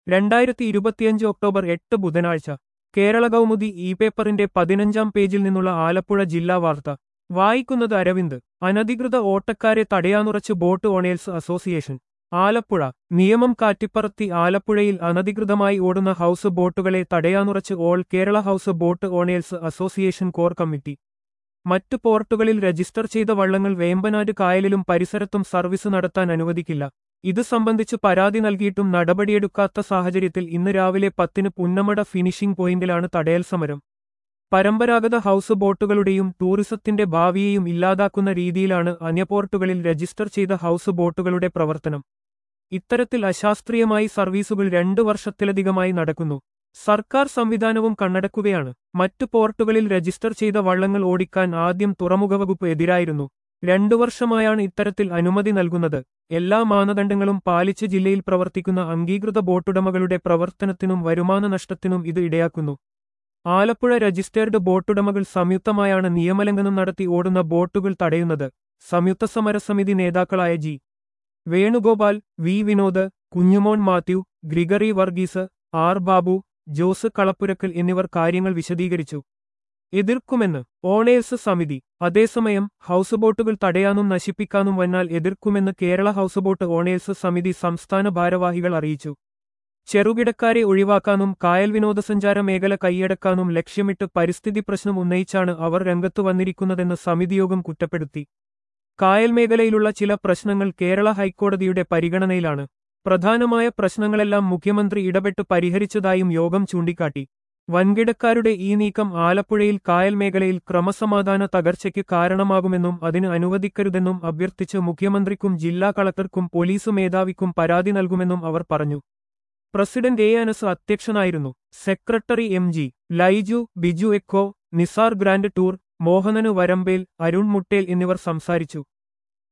2025 October 8 ബുധനാഴ്ച കേരള കൗമുദി ഈ പേപ്പറിന്റെ 15-ാം പേജിൽ നിന്നുള്ള ആലപ്പുഴ ജില്ലാ വാർത്ത വായിക്കുന്നത് അരവിന്ദ്. അനധികൃത ഓട്ടക്കാരെ തടയാനുറച്ച് ബോട്ട് ഓണേഴ്സ് അസോസിയേഷൻ ആലപ്പുഴ. നിയമം കാറ്റിപ്പറത്തി ആലപ്പുഴയിൽ അനധികൃതമായി ഓടുന്ന ഹൗസ് ബോട്ടുകളെ തടയാനുറച്ച് all Kerala house boat owners association core committee. മറ്റു പോർട്ടുകളിൽ രജിസ്റ്റർ ചെയ്ത വള്ളങ്ങൾ വേമ്പനാട് കായലിലും പരിസരത്തും സർവീസ് നടത്താൻ അനുവദിക്കില്ല. ഇത് സംബന്ധിച്ച് പരാതി നൽകിയിട്ടും നടപടിയെടുക്കാത്ത സാഹചര്യത്തിൽ ഇന്ന് രാവിലെ 10-ന് പുന്നമട ഫിനിഷിംഗ് പോയിന്റിലാണ് തടയൽ സമരം. പരമ്പരാഗത ഹൗസ് ബോട്ടുകളുടെയും ടൂറിസത്തിന്റെ ഭാവിയെയും ഇല്ലാതാക്കുന്ന രീതിയിലാണ് അന്യപോർട്ടുകളിൽ രജിസ്റ്റർ ചെയ്ത ഹൗസ് ബോട്ടുകളുടെ പ്രവർത്തനം. ഇത്തരത്തിൽ അശാസ്ത്രീയമായി സർവീസുകൾ 2 വർഷത്തിലധികമായി നടക്കുന്നു. സർക്കാർ സംവിധാനവും കണ്ണടക്കുകയാണ്. മറ്റു പോർട്ടുകളിൽ രജിസ്റ്റർ ചെയ്ത വള്ളങ്ങൾ ഓടിക്കാൻ ആദ്യം തുറമുഖ വകുപ്പ് എതിരായിരുന്നു. 2 വർഷമായാണ് ഇത്തരത്തിൽ അനുമതി നൽകുന്നത്. എല്ലാ മാനദണ്ഡങ്ങളും പാലിച്ച് ജില്ലയിൽ പ്രവർത്തിക്കുന്ന അംഗീകൃത ബോട്ടുടമകളുടെ പ്രവർത്തനത്തിനും വരുമാന നഷ്ടത്തിനും ഇത് ഇടയാക്കുന്നു. ആലപ്പുഴ രജിസ്റ്റേർഡ് ബോട്ടുടമകൾ സംയുക്തമായാണ് നിയമലംഘനം നടത്തി ഓടുന്ന ബോട്ടുകൾ തടയുന്നത്. സംയുക്ത സമരസമിതി നേതാക്കളായ G. Venugopal, V. Vinod, Kunjumon Mathew, Gregory Varghese, R. Babu, Jose Kalappurakkal എന്നിവർ കാര്യങ്ങൾ വിശദീകരിച്ചു. എതിർക്കുമെന്ന് ഓണേഴ്സ് സമിതി. അതേസമയം ഹൗസ് ബോട്ടുകൾ തടയാനും നശിപ്പിക്കാനും വന്നാൽ എതിർക്കുമെന്ന് കേരള ഹൗസ് ബോട്ട് ഓണേഴ്സ് സമിതി സംസ്ഥാന ഭാരവാഹികൾ അറിയിച്ചു. ചെറുകിടക്കാരെ ഒഴിവാക്കാനും കായൽ വിനോദസഞ്ചാര മേഖല കൈയടക്കാനും ലക്ഷ്യമിട്ട് പരിസ്ഥിതി പ്രശ്നം ഉന്നയിച്ചാണ് അവർ രംഗത്തു വന്നിരിക്കുന്നതെന്ന് സമിതിയോഗം കുറ്റപ്പെടുത്തി. കായൽ മേഖലയിലുള്ള ചില പ്രശ്നങ്ങൾ കേരള ഹൈക്കോടതിയുടെ പരിഗണനയിലാണ്. പ്രധാനമായ പ്രശ്നങ്ങളെല്ലാം മുഖ്യമന്ത്രി ഇടപെട്ട് പരിഹരിച്ചതായും യോഗം ചൂണ്ടിക്കാട്ടി. വൻകിടക്കാരുടെ ഈ നീക്കം ആലപ്പുഴയിൽ കായൽ മേഖലയിൽ ക്രമസമാധാന തകർച്ചയ്ക്ക് കാരണമാകുമെന്നും അതിന് അനുവദിക്കരുതെന്നും അഭ്യർത്ഥിച്ച് മുഖ്യമന്ത്രിക്കും ജില്ലാ കളക്ടർക്കും പോലീസ് മേധാവിക്കും പരാതി നൽകുമെന്നും അവർ പറഞ്ഞു. President A. അനസ് അധ്യക്ഷനായിരുന്നു. Secretary M. G. Laiju, Biju echo, Nisar grand tour, മോഹനന് വരമ്പേൽ, അരുൺ മുട്ടേൽ എന്നിവർ സംസാരിച്ചു.